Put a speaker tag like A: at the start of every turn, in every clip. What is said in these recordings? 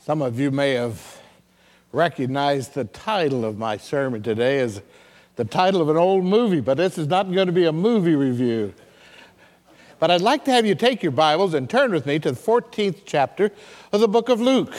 A: Some of you may have recognized the title of my sermon today as the title of an old movie, but this is not going to be a movie review. But I'd like to have you take your Bibles and turn with me to the 14th chapter of the book of Luke.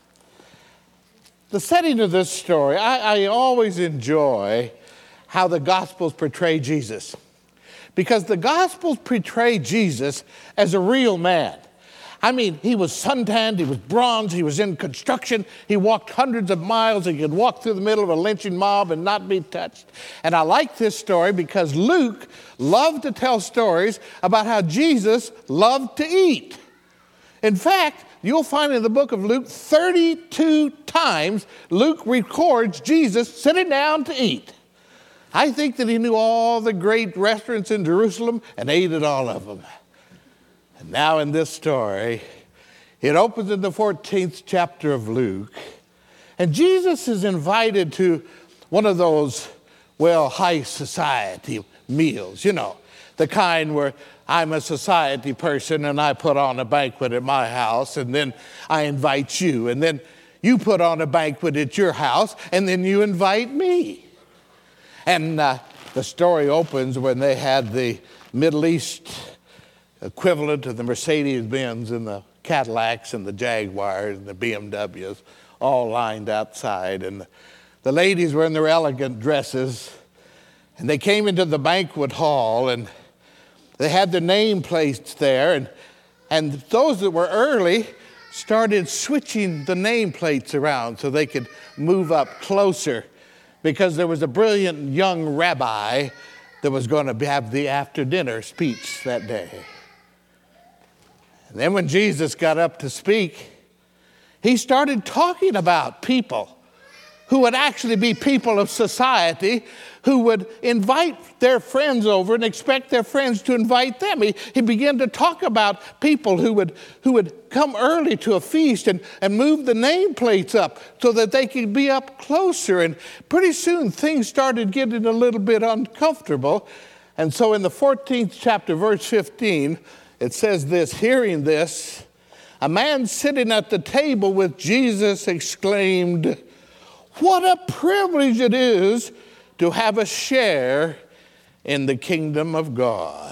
A: The setting of this story, I always enjoy how the Gospels portray Jesus, because the Gospels portray Jesus as a real man. I mean, he was suntanned, he was bronzed, he was in construction, he walked hundreds of miles, he could walk through the middle of a lynching mob and not be touched. And I like this story because Luke loved to tell stories about how Jesus loved to eat. In fact, you'll find in the book of Luke 32 times Luke records Jesus sitting down to eat. I think that he knew all the great restaurants in Jerusalem and ate at all of them. And now in this story, it opens in the 14th chapter of Luke, and Jesus is invited to one of those, high society meals, the kind where I'm a society person and I put on a banquet at my house, and then I invite you, and then you put on a banquet at your house, and then you invite me. And the story opens when they had the Middle East equivalent of the Mercedes-Benz and the Cadillacs and the Jaguars and the BMWs all lined outside. And the ladies were in their elegant dresses, and they came into the banquet hall, and they had their nameplates there. And those that were early started switching the nameplates around so they could move up closer, because there was a brilliant young rabbi that was going to have the after-dinner speech that day. And then when Jesus got up to speak, he started talking about people who would actually be people of society, who would invite their friends over and expect their friends to invite them. He began to talk about people who would come early to a feast and move the nameplates up so that they could be up closer. And pretty soon things started getting a little bit uncomfortable. And so in the 14th chapter, verse 15, it says this: hearing this, a man sitting at the table with Jesus exclaimed, "What a privilege it is to have a share in the kingdom of God."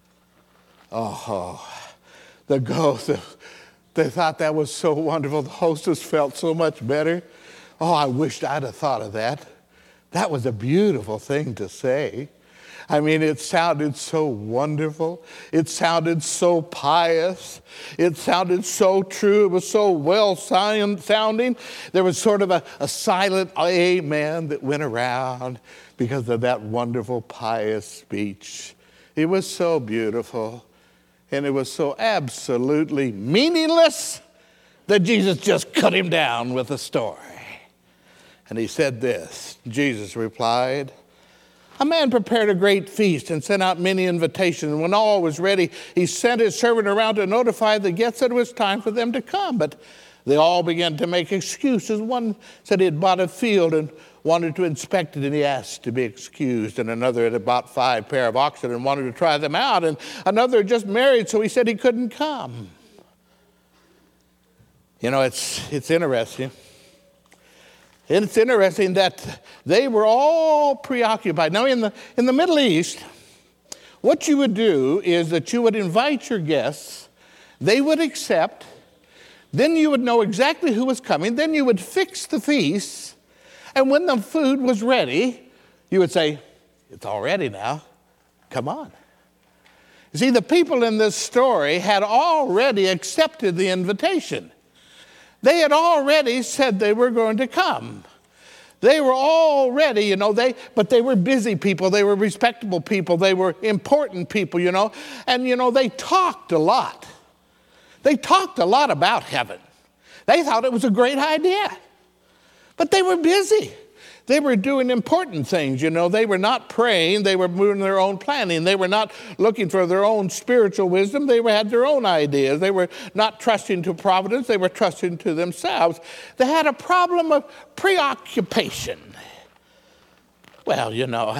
A: Oh, they thought that was so wonderful. The hostess felt so much better. Oh, I wished I'd have thought of that. That was a beautiful thing to say. I mean, it sounded so wonderful. It sounded so pious. It sounded so true. It was so well sounding. There was sort of a silent amen that went around because of that wonderful pious speech. It was so beautiful, and it was so absolutely meaningless that Jesus just cut him down with a story. And he said this: Jesus replied, "A man prepared a great feast and sent out many invitations. And when all was ready, he sent his servant around to notify the guests that it was time for them to come. But they all began to make excuses. One said he had bought a field and wanted to inspect it, and he asked to be excused. And another had bought 5 pair of oxen and wanted to try them out. And another had just married, so he said he couldn't come." It's interesting. It's interesting that they were all preoccupied. Now, in the Middle East, what you would do is that you would invite your guests, they would accept, then you would know exactly who was coming, then you would fix the feast, and when the food was ready, you would say, "It's all ready now, come on." You see, the people in this story had already accepted the invitation. They had already said they were going to come. They were already, but they were busy people. They were respectable people. They were important people, And, they talked a lot. They talked a lot about heaven. They thought it was a great idea. But they were busy. They were doing important things, They were not praying. They were doing their own planning. They were not looking for their own spiritual wisdom. They had their own ideas. They were not trusting to providence. They were trusting to themselves. They had a problem of preoccupation. Well,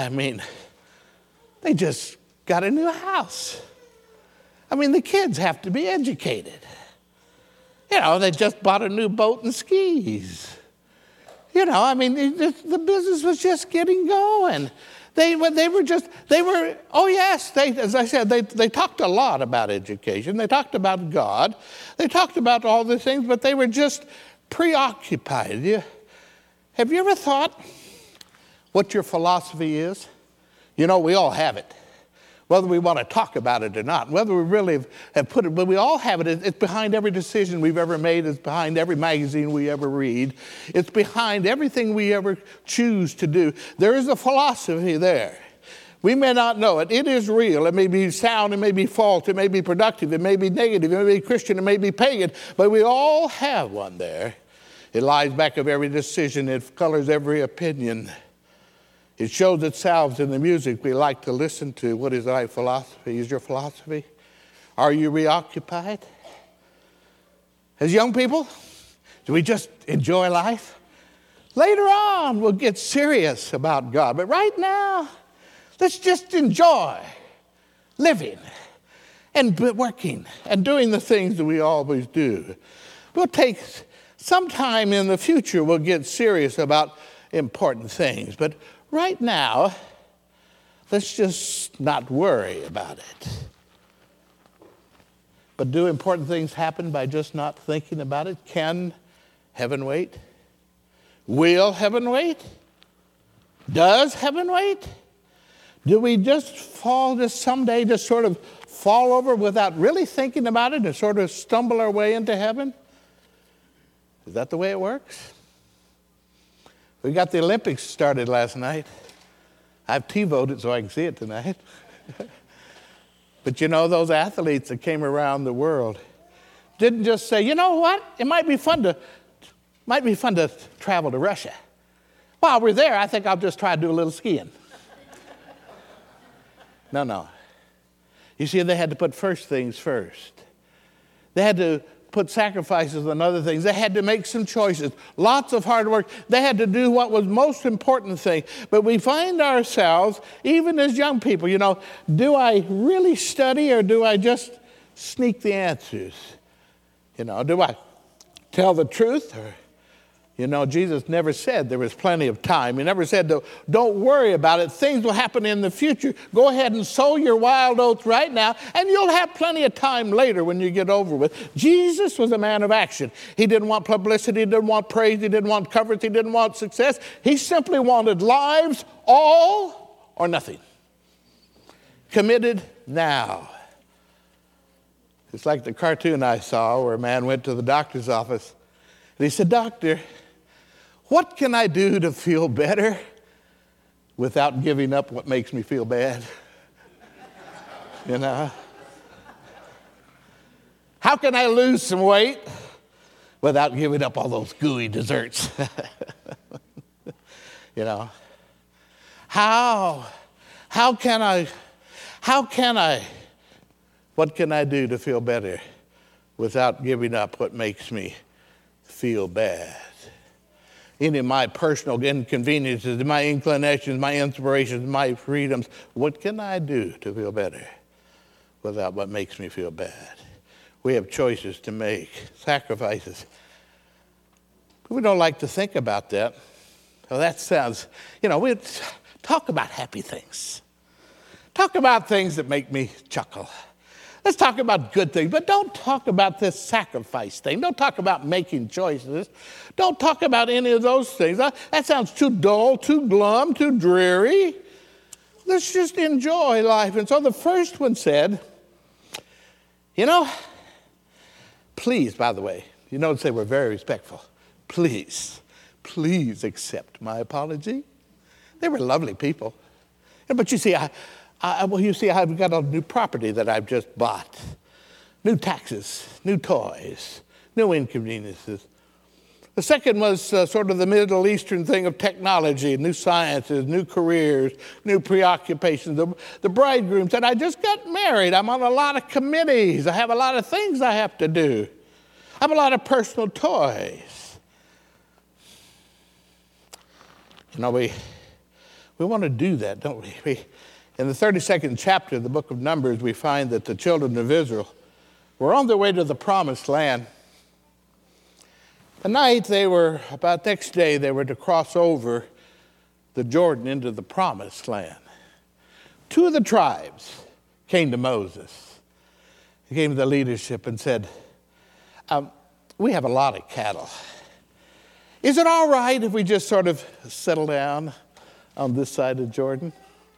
A: they just got a new house. The kids have to be educated. You know, they just bought a new boat and skis. You know, I mean, the business was just getting going. They were, oh yes, as I said, they talked a lot about education. They talked about God. They talked about all these things, but they were just preoccupied. Have you ever thought what your philosophy is? You know, we all have it. Whether we want to talk about it or not, whether we really have put it, but we all have it. It's behind every decision we've ever made. It's behind every magazine we ever read. It's behind everything we ever choose to do. There is a philosophy there. We may not know it. It is real. It may be sound. It may be false. It may be productive. It may be negative. It may be Christian. It may be pagan. But we all have one there. It lies back of every decision. It colors every opinion. It shows itself in the music we like to listen to. What is our philosophy? Is your philosophy? Are you reoccupied? As young people, do we just enjoy life? Later on, we'll get serious about God. But right now, let's just enjoy living and working and doing the things that we always do. We'll take some time in the future, we'll get serious about important things. But right now, let's just not worry about it. But do important things happen by just not thinking about it? Can heaven wait? Will heaven wait? Does heaven wait? Do we just someday just sort of fall over without really thinking about it and sort of stumble our way into heaven? Is that the way it works? We got the Olympics started last night. I've T-voted so I can see it tonight. But you know, those athletes that came around the world didn't just say, you know what, it might be fun to travel to Russia. While we're there, I think I'll just try to do a little skiing. No. You see, they had to put first things first. They had to put sacrifices on other things. They had to make some choices. Lots of hard work. They had to do what was most important thing. But we find ourselves, even as young people, you know, do I really study or do I just sneak the answers? You know, do I tell the truth? Or, you know, Jesus never said there was plenty of time. He never said, don't worry about it. Things will happen in the future. Go ahead and sow your wild oats right now, and you'll have plenty of time later when you get over with. Jesus was a man of action. He didn't want publicity. He didn't want praise. He didn't want coverage. He didn't want success. He simply wanted lives, all or nothing. Committed now. It's like the cartoon I saw where a man went to the doctor's office, and he said, "Doctor, what can I do to feel better without giving up what makes me feel bad?" You know? How can I lose some weight without giving up all those gooey desserts? You know? How can I, what can I do to feel better without giving up what makes me feel bad? Any of my personal inconveniences, my inclinations, my inspirations, my freedoms, what can I do to feel better without what makes me feel bad? We have choices to make, sacrifices. But we don't like to think about that. Well, that sounds, you know, we talk about happy things. Talk about things that make me chuckle. Let's talk about good things, but don't talk about this sacrifice thing. Don't talk about making choices. Don't talk about any of those things. That sounds too dull, too glum, too dreary. Let's just enjoy life. And so the first one said, you know, please, by the way, you notice they were very respectful. Please accept my apology. They were lovely people. But you see, I've got a new property that I've just bought. New taxes, new toys, new inconveniences. The second was sort of the Middle Eastern thing of technology, new sciences, new careers, new preoccupations. The bridegroom said, I just got married. I'm on a lot of committees. I have a lot of things I have to do. I have a lot of personal toys. You know, we want to do that, don't we? In the 32nd chapter of the book of Numbers, we find that the children of Israel were on their way to the promised land. The night next day, they were to cross over the Jordan into the promised land. Two of the tribes came to Moses. He came to the leadership and said, we have a lot of cattle. Is it all right if we just sort of settle down on this side of Jordan?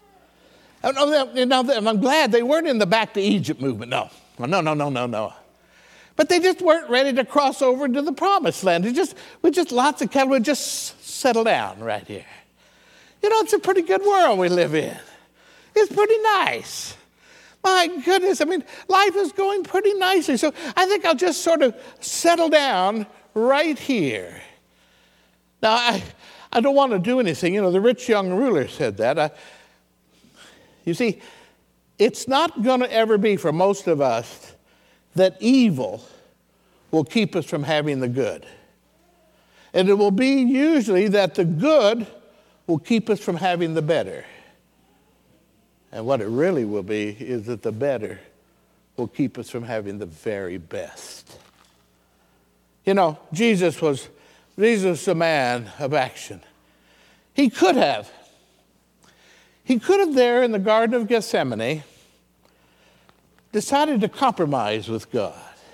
A: Now, I'm glad they weren't in the back to Egypt movement. No. But they just weren't ready to cross over to the promised land. With just lots of cattle, we'd just settle down right here. It's a pretty good world we live in. It's pretty nice. My goodness, life is going pretty nicely. So I think I'll just sort of settle down right here. Now, I don't want to do anything. The rich young ruler said that. You see, it's not going to ever be for most of us that evil will keep us from having the good. And it will be usually that the good will keep us from having the better. And what it really will be is that the better will keep us from having the very best. Jesus was a man of action. He could have there in the Garden of Gethsemane decided to compromise with God.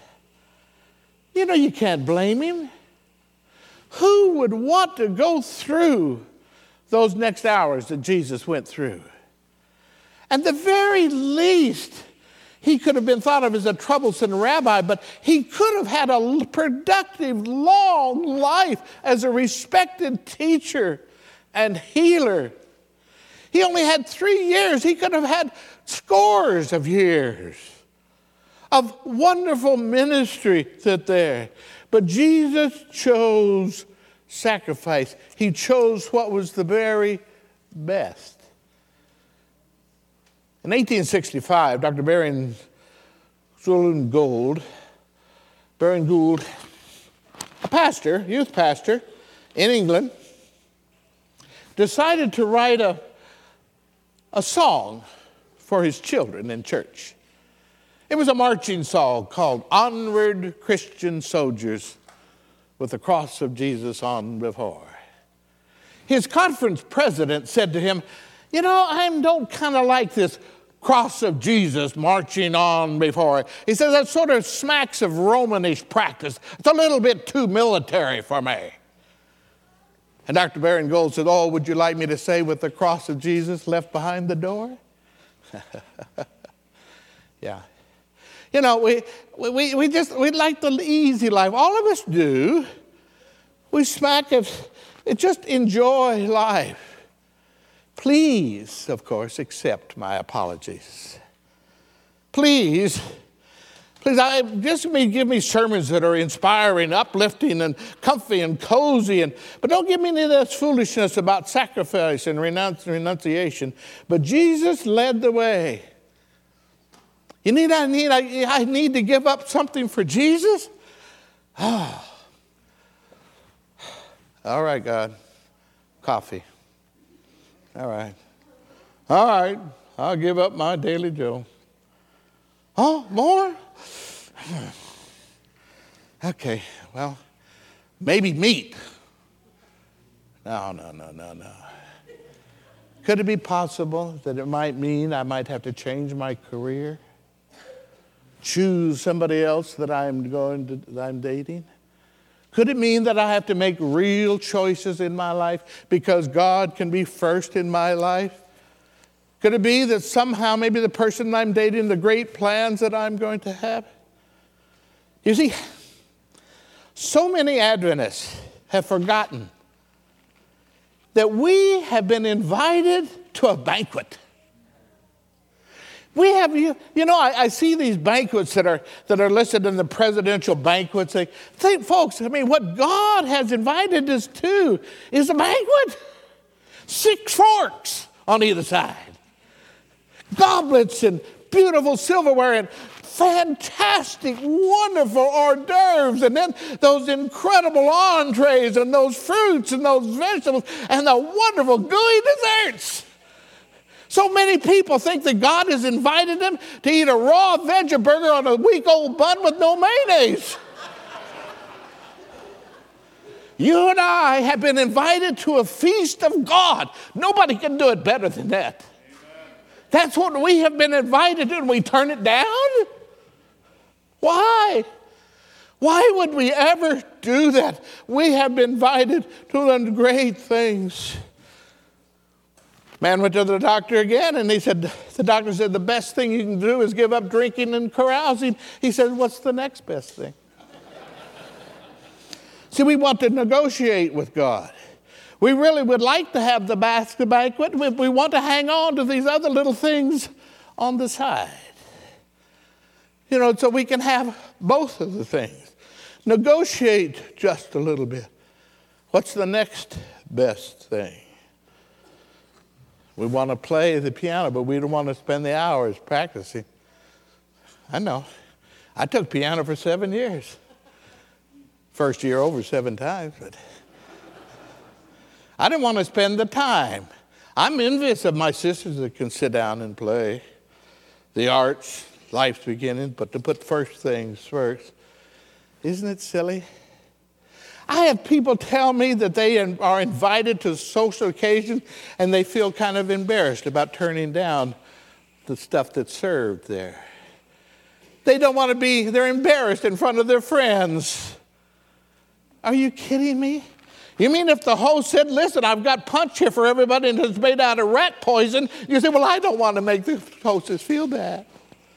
A: You can't blame him. Who would want to go through those next hours that Jesus went through? At the very least, he could have been thought of as a troublesome rabbi, but he could have had a productive, long life as a respected teacher and healer. He only had 3 years. He could have had scores of years of wonderful ministry there. But Jesus chose sacrifice. He chose what was the very best. In 1865, Dr. Baring Gould, a youth pastor in England, decided to write a song for his children in church. It was a marching song called "Onward, Christian Soldiers, with the Cross of Jesus on before." His conference president said to him, I don't kind of like this cross of Jesus marching on before. He says that sort of smacks of Romanish practice. It's a little bit too military for me. And Dr. Baring Gould said, would you like me to say with the cross of Jesus left behind the door? Yeah. We like the easy life. All of us do. We just enjoy life. Please, of course, accept my apologies. Please, just give me sermons that are inspiring, uplifting, and comfy and cozy. But don't give me any of this foolishness about sacrifice and renunciation. But Jesus led the way. I need to give up something for Jesus? All right, God. Coffee. All right, I'll give up my Daily Joe. Oh, more? Okay, well, maybe meat. No. Could it be possible that it might mean I might have to change my career? Choose somebody else that I'm dating? Could it mean that I have to make real choices in my life because God can be first in my life? Could it be that somehow maybe the person I'm dating, the great plans that I'm going to have? You see, so many Adventists have forgotten that we have been invited to a banquet. We have, I see these banquets that are listed in the presidential banquets. Folks, what God has invited us to is a banquet. 6 forks on either side. Goblets and beautiful silverware and fantastic, wonderful hors d'oeuvres. And then those incredible entrees and those fruits and those vegetables and the wonderful gooey desserts. So many people think that God has invited them to eat a raw veggie burger on a week-old bun with no mayonnaise. You and I have been invited to a feast of God. Nobody can do it better than that. Amen. That's what we have been invited to, and we turn it down? Why? Why would we ever do that? We have been invited to learn great things. Man went to the doctor again, and the doctor said, the best thing you can do is give up drinking and carousing. He said, what's the next best thing? See, we want to negotiate with God. We really would like to have the banquet. We want to hang on to these other little things on the side. You know, so we can have both of the things. Negotiate just a little bit. What's the next best thing? We want to play the piano, but we don't want to spend the hours practicing. I know. I took piano for 7 years. First year over 7 times, but I didn't want to spend the time. I'm envious of my sisters that can sit down and play. The arts, life's beginning, but to put first things first. Isn't it silly? I have people tell me that they are invited to social occasions and they feel kind of embarrassed about turning down the stuff that's served there. They don't want to be, they're embarrassed in front of their friends. Are you kidding me? You mean if the host said, listen, I've got punch here for everybody and it's made out of rat poison, you say, well, I don't want to make the hostess feel bad.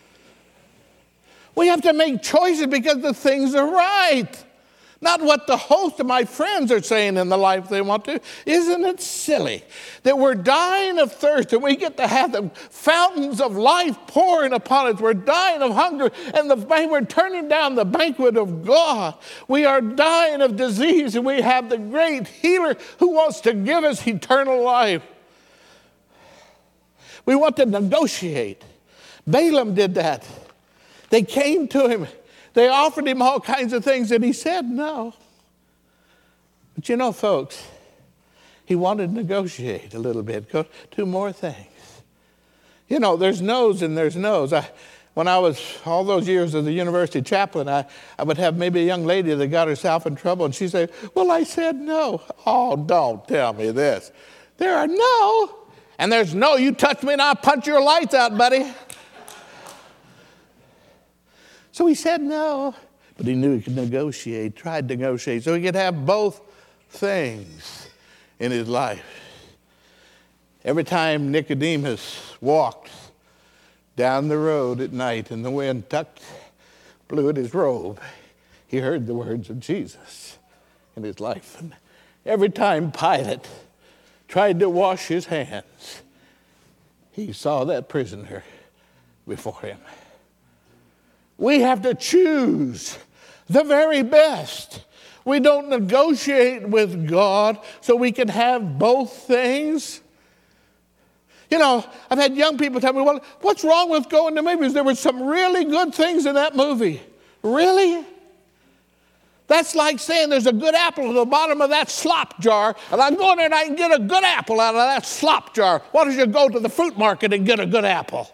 A: We have to make choices because the things are right. Not what the host of my friends are saying in the life they want to. Isn't it silly that we're dying of thirst and we get to have the fountains of life pouring upon us? We're dying of hunger and we're turning down the banquet of God. We are dying of disease and we have the great healer who wants to give us eternal life. We want to negotiate. Balaam did that. They came to him. They offered him all kinds of things, and he said no. But you know, folks, he wanted to negotiate a little bit. Go 2 more things. You know, there's no's and there's no's. When I was all those years as a university chaplain, I would have maybe a young lady that got herself in trouble, and she'd say, well, I said no. Oh, don't tell me this. There are no, and there's no. You touch me and I'll punch your lights out, buddy. So he said no, but he knew he could negotiate, tried to negotiate, so he could have both things in his life. Every time Nicodemus walked down the road at night and the wind blew at his robe, he heard the words of Jesus in his life. And every time Pilate tried to wash his hands, he saw that prisoner before him. We have to choose the very best. We don't negotiate with God so we can have both things. You know, I've had young people tell me, well, what's wrong with going to movies? There were some really good things in that movie. Really? That's like saying there's a good apple at the bottom of that slop jar, and I'm going there and I can get a good apple out of that slop jar. Why don't you go to the fruit market and get a good apple?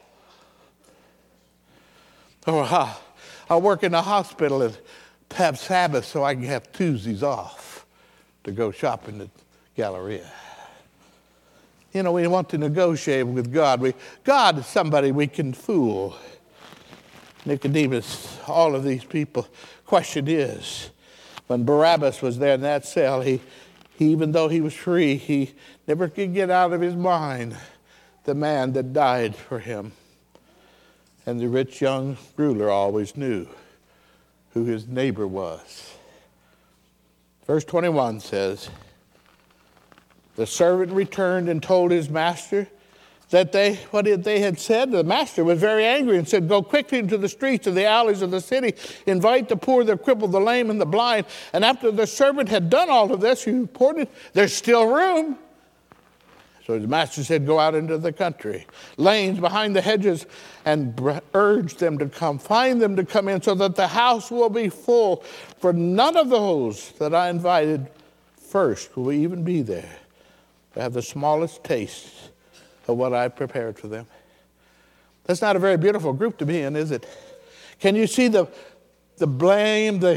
A: Or I work in a hospital and have Sabbath so I can have Tuesdays off to go shopping at Galleria. You know, we want to negotiate with God. God is somebody we can fool. Nicodemus, all of these people. Question is, when Barabbas was there in that cell, he even though he was free, he never could get out of his mind the man that died for him. And the rich young ruler always knew who his neighbor was. Verse 21 says, the servant returned and told his master that what they had said. The master was very angry and said, go quickly into the streets and the alleys of the city, invite the poor, the crippled, the lame, and the blind. And after the servant had done all of this, he reported, there's still room. So the master said, go out into the country, lanes behind the hedges, and urge them to come, find them to come in so that the house will be full. For none of those that I invited first will even be there to have the smallest taste of what I prepared for them. That's not a very beautiful group to be in, is it? Can you see the blame, the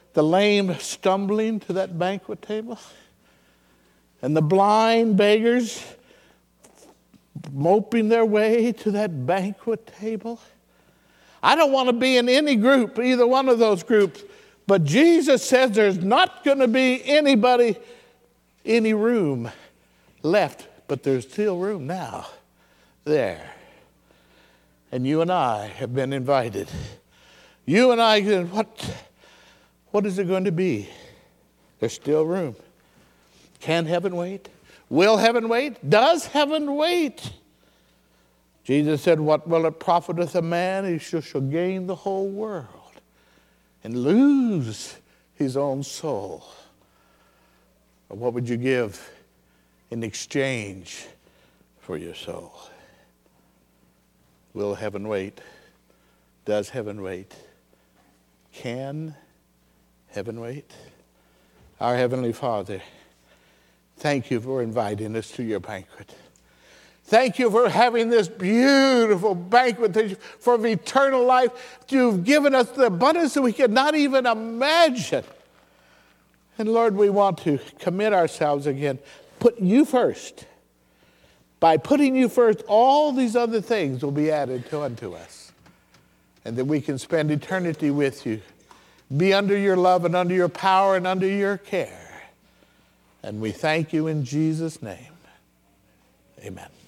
A: the lame stumbling to that banquet table, and the blind beggars moping their way to that banquet table. I don't want to be in any group, either one of those groups, but Jesus says there's not going to be anybody, any room left, but there's still room now there. And you and I have been invited. You and I, what is it going to be? There's still room. Can heaven wait? Will heaven wait? Does heaven wait? Jesus said, what will it profiteth a man if he shall gain the whole world and lose his own soul? Or what would you give in exchange for your soul? Will heaven wait? Does heaven wait? Can heaven wait? Our Heavenly Father, thank you for inviting us to your banquet. Thank you for having this beautiful banquet for eternal life. You've given us the abundance that we could not even imagine. And Lord, we want to commit ourselves again. Put you first. By putting you first, all these other things will be added unto us. And that we can spend eternity with you. Be under your love and under your power and under your care. And we thank you in Jesus' name. Amen.